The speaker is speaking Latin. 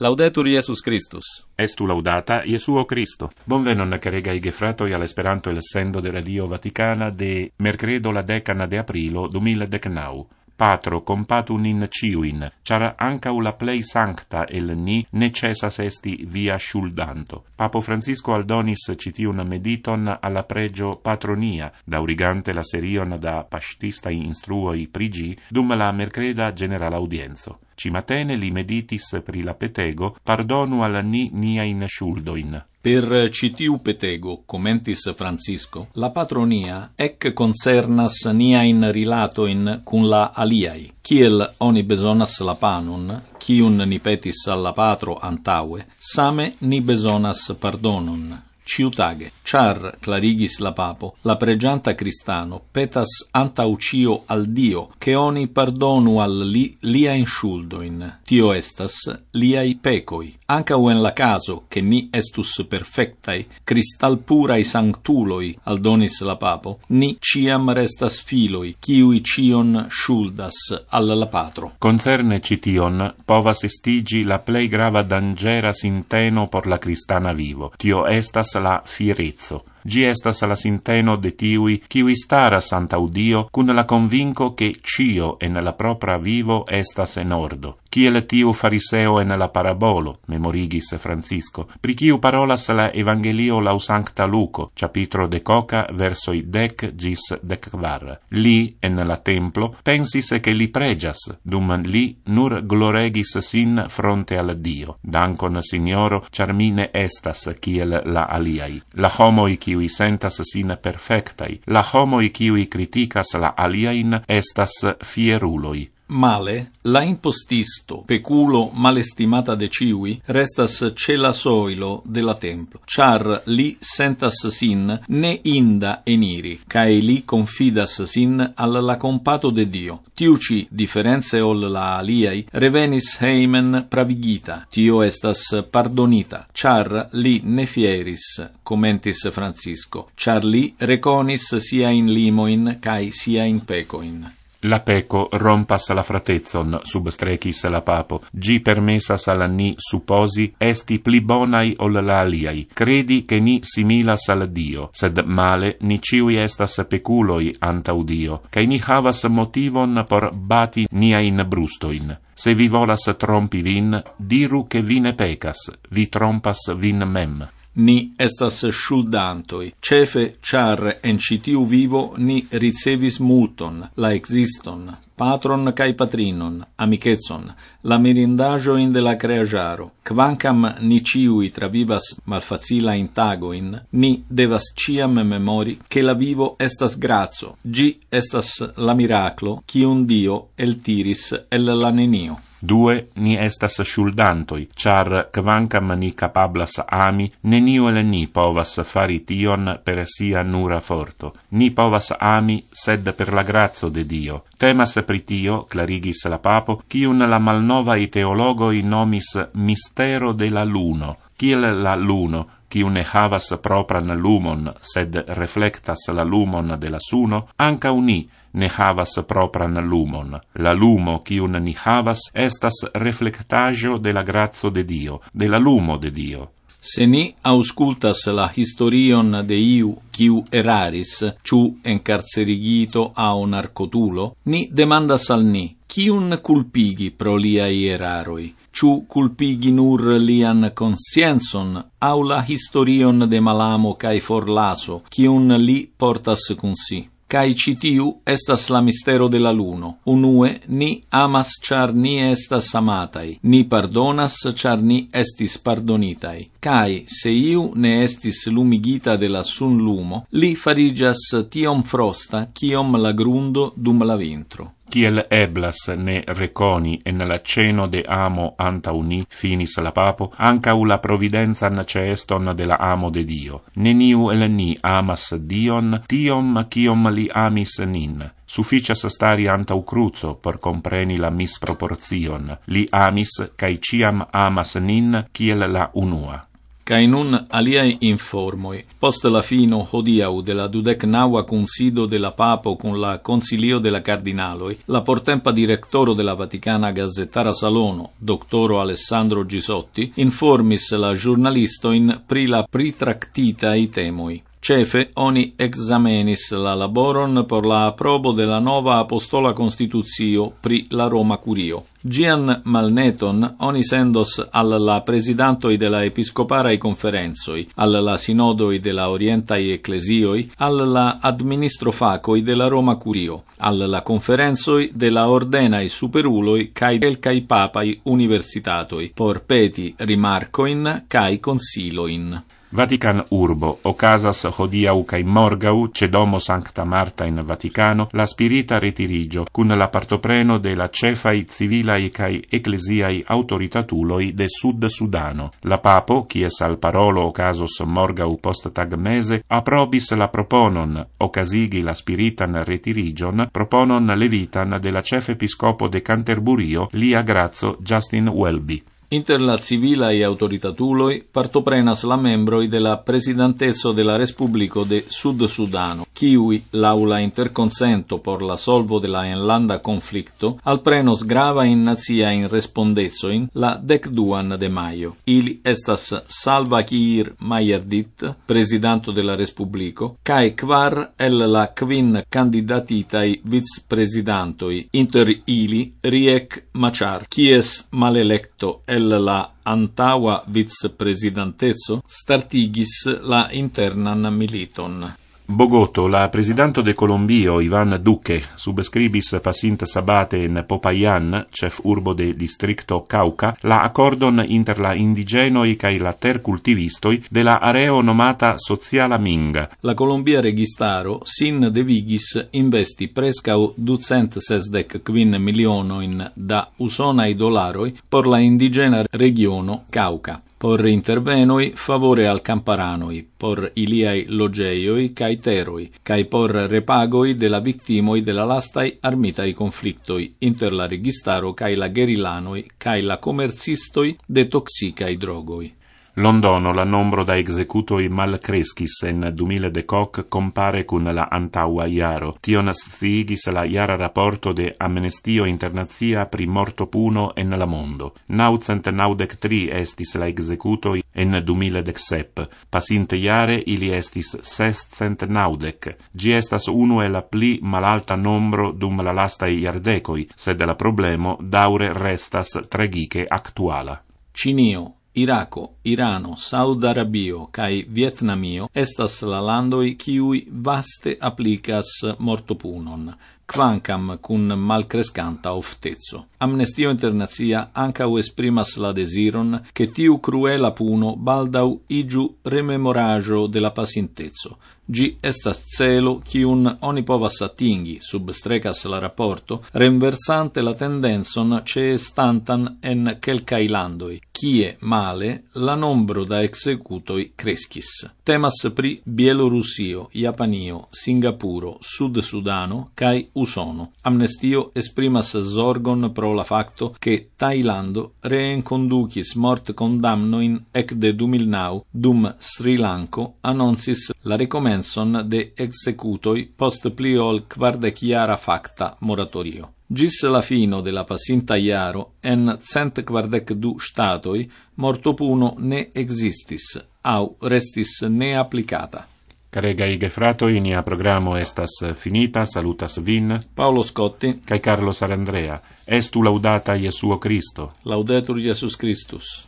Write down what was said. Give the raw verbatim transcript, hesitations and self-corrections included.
Laudetur Iesus Christus. Estu laudata Iesuo Cristo. Bonvenon carega gefratoi all'esperanto el sendo de Radio Vaticana de mercredo la decana de aprilo duemiladecnau. Patro compatum in ciuin, char ancau la plei sancta el ni necessas esti via shuldanto. Papo Francisco aldonis citiun mediton alla pregio patronia, daurigante la serion da pastistai instruoi prigi, dum la mercreda general audienzo. Cimatene li meditis pri la petego, pardonu al ni niain shuldoin. Per citiu petego, commentis Francisco, la patronia ec concernas niain rilatoin cun la aliai, kiel oni besonas la panon, cium ni petis alla patro antaue, same ni besonas pardonon. Ciutage, char, clarigis la papo, la pregianta Cristano petas antaucio al Dio, che oni pardonu al li liain shuldoin, tio estas liai pecoi. Ancau en la caso, che ni estus perfectai, cristal purai sanctuloi, aldonis la papo, ni ciam restas filoi, ciui cion shuldas al la patro. Concerne cition, povas estigi la plei grava dangera sinteno por la Cristana vivo. Tio estas la fierezzo. Gi estas la sinteno de tiui kiui staras antau Dio cun la convinco che cio en la propra vivo estas en ordo. Kiel tiu fariseo en la parabolo, memorigis Francisco, pri kiu parolas la Evangelio lau Sancta Luco, capitro decoca versoi dec gis decquar. Li, en la templo, pensis che li pregias, dum li nur gloregis sin fronte al Dio. Dankon, Signoro, char mi ne estas kiel la aliai. La homoi kiui sentas sin perfectai, la homoi kiui criticas la aliain estas fieruloi. Male, la impostisto, peculo malestimata de ciui, restas cela soilo de la templo, char li sentas sin ne inda eniri, cae li confidas sin al la compato de Dio. Tiuci, differenze ol la aliai, revenis heimen pravigita, tio estas pardonita, char li ne fieris, commentis Francisco, char li reconis sia in limoin cae sia in pecoin. La peco rompas la fratezzon, substrecis la papo, gi permessas al ni supposi esti pli bonai ol la aliai, credi che ni similas al Dio, sed male ni ciui estas peculoi antau Dio, cae ni havas motivon por bati niain brustoin. Se vi volas trompi vin, diru che vi ne pecas, vi trompas vin mem. Ni estas shuldantoi, cefe char en citiu vivo ni ricevis multon, la existon, patron cae patrinon, amicetson, la mirindajoin de la creajaro. Quancam ni ciui travivas malfacila in tagoin, ni devas ciam memori che la vivo estas grazo, gi estas la miraclo, cium Dio eltiris el la nenio. Due, ni estas shuldantoi, char quancam ni capablas ami, neniu el ni povas fari tion per sia nura forto. Ni povas ami, sed per la grazo de Dio. Temas pri tio, clarigis la papo, cium la malnovae teologoi nomis mistero de la luno. Kiel la luno, ciu ne havas propran lumon, sed reflectas la lumon de la suno, ancau ni ne havas propran lumon. La lumo cium ni havas estas reflectajo de la grazo de Dio, de la lumo de Dio. Se ni auscultas la historion de iu quiu eraris, ciu encarcerigito au narcotulo, ni demandas al ni, cium culpigi pro liai eraroi? Ciu culpigi nur lian conscienson, au la historion de malamo cae forlaso, cium li portas cun si? Cae citiu estas la mistero de la luno. Unue, ni amas char ni estas amatai, ni pardonas char ni estis pardonitai. Cae, se iu ne estis lumigita de la sun lumo, li farigas tiom frosta, ciom la grundo dum la vintro. Kiel eblas ne reconi en la ceno de amo antau ni, finis la papo, ancau la providenzan ceeston de la amo de Dio. Neniu el ni amas Dion, tiom ciom li amis nin. Sufficias stari antau cruzo por compreni la misproporzion. Li amis, cae ciam amas nin, kiel la unua. Cae nun aliai informoi. Post la fino hodiau de la dudecnaua consido de la papo con la consilio de la cardinaloi, la portempa directoro de la Vaticana Gazettara Salono, doctoro Alessandro Gisotti, informis la giornalistoin pri la pritractitai temoi. Cefe oni examenis la laboron por la aprobo de la nova apostola constitutio pri la Roma Curio. Gian malneton oni sendos al la presidantoi de la episcoparai conferenzoi, al la sinodoi de la orientai ecclesioi, al la administrofacoi de la Roma Curio, al la conferenzoi de la ordenai superuloi cae quelcai papai universitatoi, por peti rimarcoin cae consiloin. Vatican urbo, ocasas hodiau cae morgau, ce domo Sancta Marta in Vaticano, la spirita retirigio, cun la partopreno de la cefai civilai cae ecclesiai autoritatuloi de Sud Sudano. La papo, quies al parolo ocasos morgau post tag mese, aprobis la proponon, ocasigi la spiritan retirigion, proponon levitan de la cefe episcopo de Canterburio, lia grazzo Justin Welby. Inter la civilai autoritatuloi partoprenas la membroi de la presidentezo de la Respublico de Sud Sudano, kiui, laula interconsento por la solvo de la enlanda conflicto, alprenos grava in nazia in respondezoin la decduan de maio. Ili estas Salva Kiir Mayardit, presidanto de la Respublico, cae quar el la quin candidatitai vice-presidantoi, inter ili Riek Machar, quies malelecto el la antaua vice-presidentezo startigis la internan militon. Bogoto, la presidanto de Colombio, Ivan Duque, subscribis pasint sabate in Popayan, cef urbo de districto Cauca, la accordon inter la indigenoi cae la tercultivistoi de la areo nomata Sociala Minga. La Colombia registaro sin devigis investi prescau ducent sesdec quin milionoin da usonai dolaroi por la indigena regiono Cauca, por intervenoi favore al camparanoi, por iliai logeioi cae teroi, cae por repagoi de la victimoi de la lastai armitai conflictoi inter la registaro cae la guerilanoi cae la commercistoi de toxicai drogoi. Londono la nombro da executoi mal crescis en du mille decoc compare cun la antaua iaro. Tion sciigis la iara rapporto de Amnestio Internazia pri morto puno en la mondo. Naucent naudec tri estis la executoi en du mille dexsep. Pasinte iare ili estis sescent naudec. Gi estas unu e la pli malalta nombro dum la lastai iardecoi, sed la problemo daure restas tragice actuala. Cinio, Iraco, Irano, Saud-Arabio cae Vietnamio estas la landoi kiui vaste applicas mortopunon, quancam cun malcrescanta oftezo. Amnestio Internazia ancau esprimas la desiron che tiu cruela puno baldau igiu rememoraggio de la pasintezo. Gi estas celo quiun oni povas atingi, substrecas la rapporto, renversante la tendenzon ceestantan en quelcai landoi, kie male la nombro da executoi crescis. Temas pri Bielorusio, Japanio, Singapuro, Sud Sudano, cae Usono. Amnestio esprimas zorgon pro la facto che Tailando reenconducis mort condamnoin ec de du mil nau, dum Sri Lanko annoncis la recomenson de executoi post pli ol quardeciara facta moratorio. Gis la fino de la pasinta iaro, en cent quardec du statoi, mortopuno ne existis, au restis ne applicata. Caregai gefratoi, nia programo estas finita, salutas vin, Paolo Scotti, cae Carlo Sarandrea. Estu laudata Iesuo Christo. Laudetur Iesus Christus.